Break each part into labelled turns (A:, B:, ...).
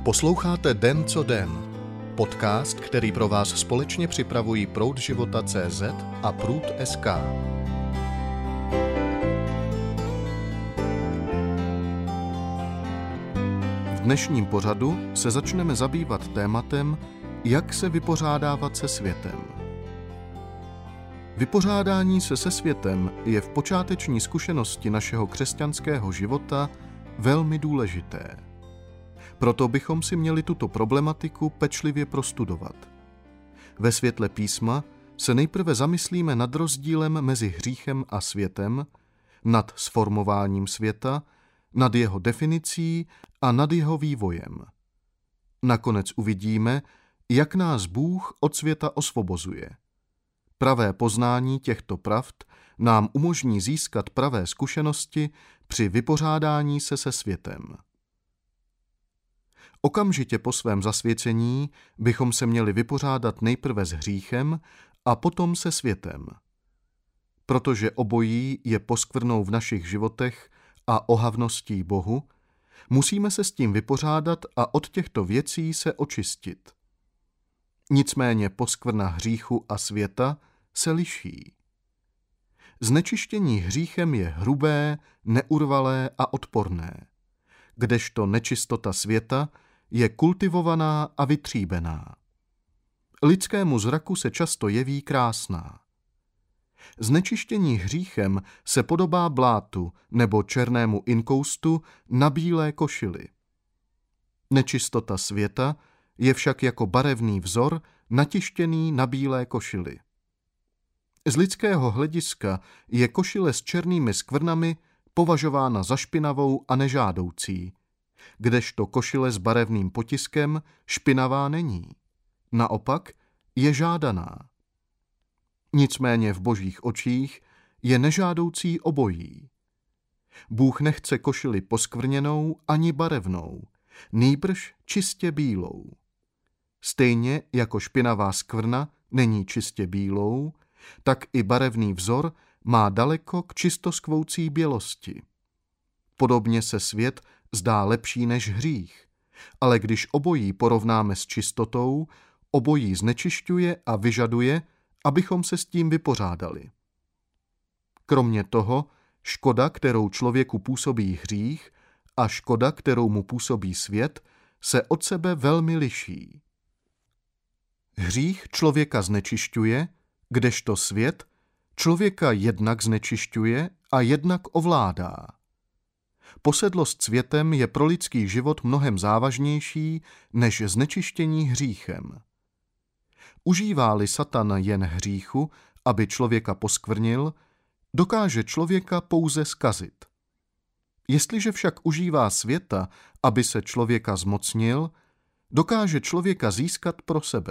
A: Posloucháte Den co den, podcast, který pro vás společně připravují Proud života.cz a Prud.sk. V dnešním pořadu se začneme zabývat tématem, jak se vypořádávat se světem. Vypořádání se se světem je v počáteční zkušenosti našeho křesťanského života velmi důležité. Proto bychom si měli tuto problematiku pečlivě prostudovat. Ve světle písma se nejprve zamyslíme nad rozdílem mezi hříchem a světem, nad sformováním světa, nad jeho definicí a nad jeho vývojem. Nakonec uvidíme, jak nás Bůh od světa osvobozuje. Pravé poznání těchto pravd nám umožní získat pravé zkušenosti při vypořádání se se světem. Okamžitě po svém zasvěcení bychom se měli vypořádat nejprve s hříchem a potom se světem. Protože obojí je poskvrnou v našich životech a ohavností Bohu, musíme se s tím vypořádat a od těchto věcí se očistit. Nicméně poskvrna hříchu a světa se liší. Znečištění hříchem je hrubé, neurvalé a odporné, kdežto nečistota světa je kultivovaná a vytříbená. Lidskému zraku se často jeví krásná. Znečištění hříchem se podobá blátu nebo černému inkoustu na bílé košili. Nečistota světa je však jako barevný vzor natištěný na bílé košili. Z lidského hlediska je košile s černými skvrnami považována za špinavou a nežádoucí, kdežto košile s barevným potiskem špinavá není. Naopak je žádaná. Nicméně v Božích očích je nežádoucí obojí. Bůh nechce košili poskvrněnou ani barevnou, nýbrž čistě bílou. Stejně jako špinavá skvrna není čistě bílou, tak i barevný vzor má daleko k čistoskvoucí bělosti. Podobně se svět zdá lepší než hřích, ale když obojí porovnáme s čistotou, obojí znečišťuje a vyžaduje, abychom se s tím vypořádali. Kromě toho, škoda, kterou člověku působí hřích, a škoda, kterou mu působí svět, se od sebe velmi liší. Hřích člověka znečišťuje, kdežto svět člověka jednak znečišťuje a jednak ovládá. Posedlost světem je pro lidský život mnohem závažnější než znečištění hříchem. Užívá-li Satan jen hříchu, aby člověka poskvrnil, dokáže člověka pouze zkazit. Jestliže však užívá světa, aby se člověka zmocnil, dokáže člověka získat pro sebe.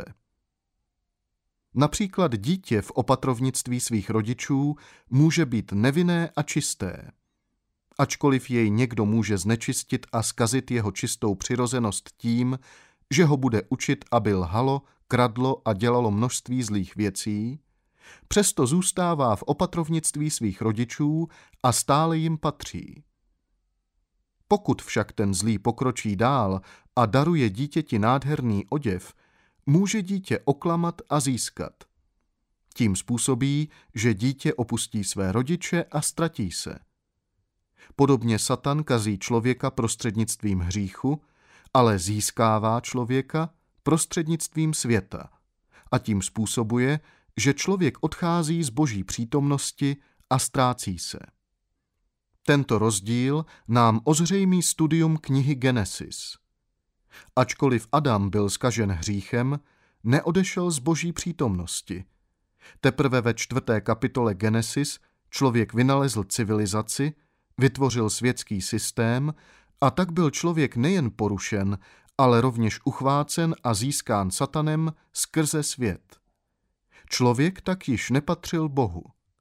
A: Například dítě v opatrovnictví svých rodičů může být nevinné a čisté. Ačkoliv jej někdo může znečistit a zkazit jeho čistou přirozenost tím, že ho bude učit, aby lhalo, kradlo a dělalo množství zlých věcí, přesto zůstává v opatrovnictví svých rodičů a stále jim patří. Pokud však ten zlý pokročí dál a daruje dítěti nádherný oděv, může dítě oklamat a získat. Tím způsobí, že dítě opustí své rodiče a ztratí se. Podobně Satan kazí člověka prostřednictvím hříchu, ale získává člověka prostřednictvím světa a tím způsobuje, že člověk odchází z Boží přítomnosti a ztrácí se. Tento rozdíl nám ozřejmí studium knihy Genesis. Ačkoliv Adam byl zkažen hříchem, neodešel z Boží přítomnosti. Teprve ve 4. kapitole Genesis člověk vynalezl civilizaci, vytvořil světský systém a tak byl člověk nejen porušen, ale rovněž uchvácen a získán Satanem skrze svět. Člověk tak již nepatřil Bohu.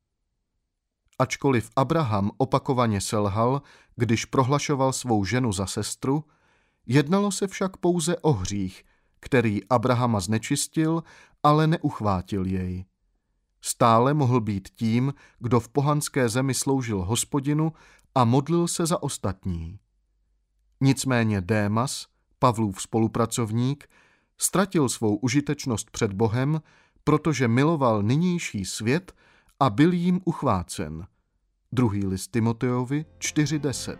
A: Ačkoliv Abraham opakovaně selhal, když prohlašoval svou ženu za sestru, jednalo se však pouze o hřích, který Abrahama znečistil, ale neuchvátil jej. Stále mohl být tím, kdo v pohanské zemi sloužil Hospodinu a modlil se za ostatní. Nicméně Démas, Pavlův spolupracovník, ztratil svou užitečnost před Bohem, protože miloval nynější svět a byl jím uchvácen. 2. list Timoteovi 4:10.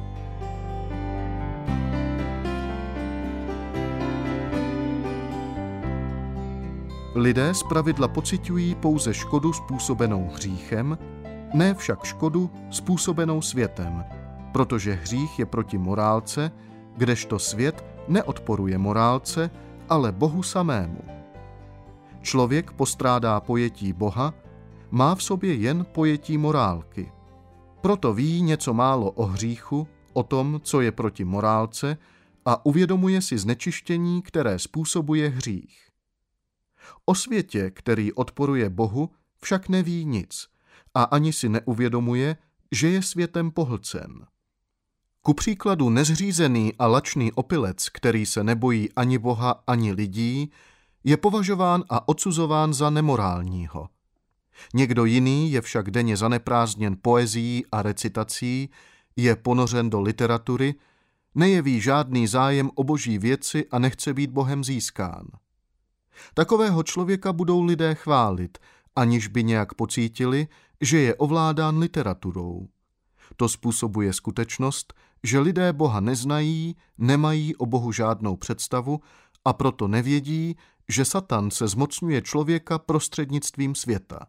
A: Lidé zpravidla pociťují pouze škodu způsobenou hříchem, ne však škodu způsobenou světem, protože hřích je proti morálce, kdežto svět neodporuje morálce, ale Bohu samému. Člověk postrádá pojetí Boha, má v sobě jen pojetí morálky. Proto ví něco málo o hříchu, o tom, co je proti morálce, a uvědomuje si znečištění, které způsobuje hřích. O světě, který odporuje Bohu, však neví nic a ani si neuvědomuje, že je světem pohlcen. Ku příkladu nezřízený a lačný opilec, který se nebojí ani Boha, ani lidí, je považován a odsuzován za nemorálního. Někdo jiný je však denně zaneprázdněn poezií a recitací, je ponořen do literatury, nejeví žádný zájem o boží věci a nechce být Bohem získán. Takového člověka budou lidé chválit, aniž by nějak pocítili, že je ovládán literaturou. To způsobuje skutečnost, že lidé Boha neznají, nemají o Bohu žádnou představu a proto nevědí, že Satan se zmocňuje člověka prostřednictvím světa.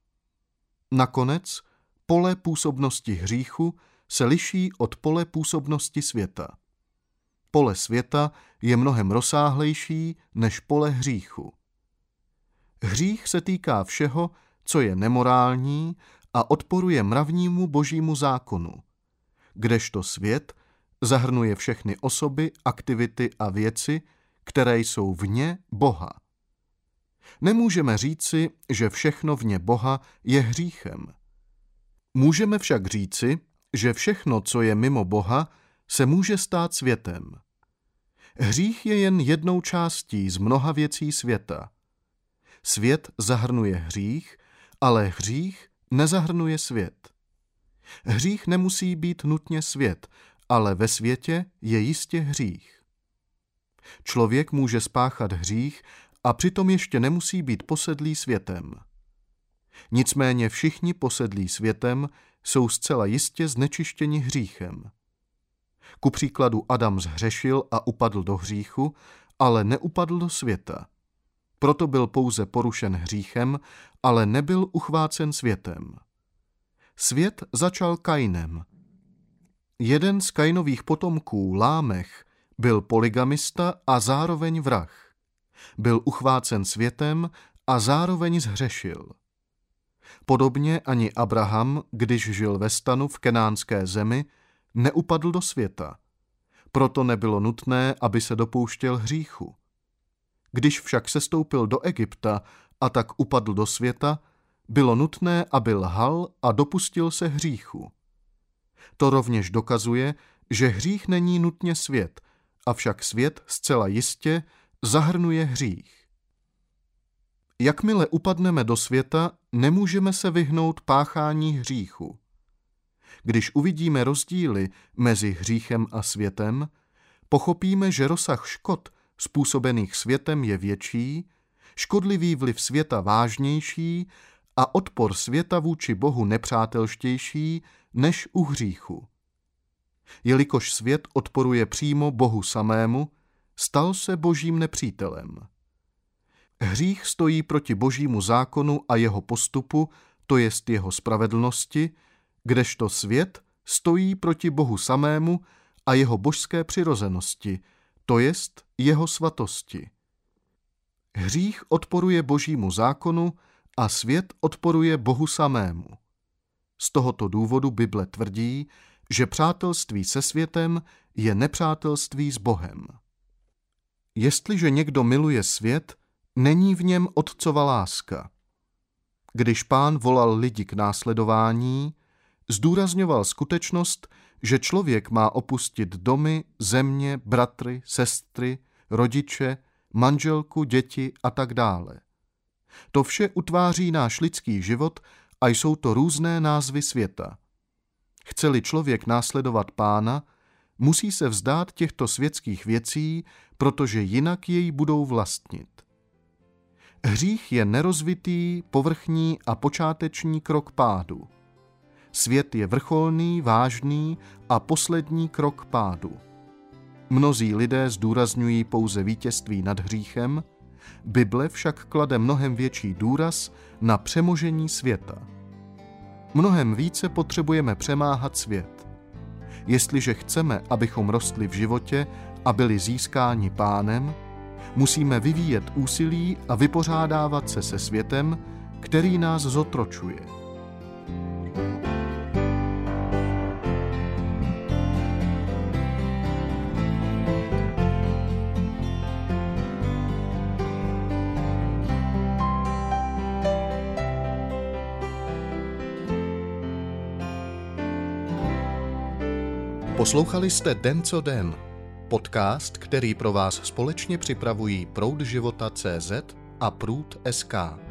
A: Nakonec pole působnosti hříchu se liší od pole působnosti světa. Pole světa je mnohem rozsáhlejší než pole hříchu. Hřích se týká všeho, co je nemorální a odporuje mravnímu božímu zákonu, kdežto svět zahrnuje všechny osoby, aktivity a věci, které jsou vně Boha. Nemůžeme říci, že všechno vně Boha je hříchem. Můžeme však říci, že všechno, co je mimo Boha, se může stát světem. Hřích je jen jednou částí z mnoha věcí světa. Svět zahrnuje hřích, ale hřích nezahrnuje svět. Hřích nemusí být nutně svět, ale ve světě je jistě hřích. Člověk může spáchat hřích a přitom ještě nemusí být posedlý světem. Nicméně všichni posedlí světem jsou zcela jistě znečištěni hříchem. Ku příkladu Adam zhřešil a upadl do hříchu, ale neupadl do světa. Proto byl pouze porušen hříchem, ale nebyl uchvácen světem. Svět začal Kainem. Jeden z Kainových potomků, Lámech, byl polygamista a zároveň vrah. Byl uchvácen světem a zároveň zhřešil. Podobně ani Abraham, když žil ve stanu v kenánské zemi, neupadl do světa. Proto nebylo nutné, aby se dopouštěl hříchu. Když však sestoupil do Egypta a tak upadl do světa, bylo nutné, aby lhal a dopustil se hříchu. To rovněž dokazuje, že hřích není nutně svět, avšak svět zcela jistě zahrnuje hřích. Jakmile upadneme do světa, nemůžeme se vyhnout páchání hříchu. Když uvidíme rozdíly mezi hříchem a světem, pochopíme, že rozsah škod způsobených světem je větší, škodlivý vliv světa vážnější a odpor světa vůči Bohu nepřátelštější než u hříchu. Jelikož svět odporuje přímo Bohu samému, stal se božím nepřítelem. Hřích stojí proti božímu zákonu a jeho postupu, to jest jeho spravedlnosti, kdežto svět stojí proti Bohu samému a jeho božské přirozenosti, to jest jeho svatosti. Hřích odporuje božímu zákonu a svět odporuje Bohu samému. Z tohoto důvodu Bible tvrdí, že přátelství se světem je nepřátelství s Bohem. Jestliže někdo miluje svět, není v něm otcova láska. Když Pán volal lidi k následování, zdůrazňoval skutečnost, že člověk má opustit domy, země, bratry, sestry, rodiče, manželku, děti a tak dále. To vše utváří náš lidský život a jsou to různé názvy světa. Chce-li člověk následovat Pána, Musí se vzdát těchto světských věcí, protože jinak jej budou vlastnit. Hřích je nerozvitý, povrchní a počáteční krok pádu. Svět je vrcholný, vážný a poslední krok pádu. Mnozí lidé zdůrazňují pouze vítězství nad hříchem, Bible však klade mnohem větší důraz na přemožení světa. Mnohem více potřebujeme přemáhat svět. Jestliže chceme, abychom rostli v životě a byli získáni Pánem, musíme vyvíjet úsilí a vypořádávat se světem, který nás zotročuje. Poslouchali jste Den co den, podcast, který pro vás společně připravují Proud života.cz a Průd.sk.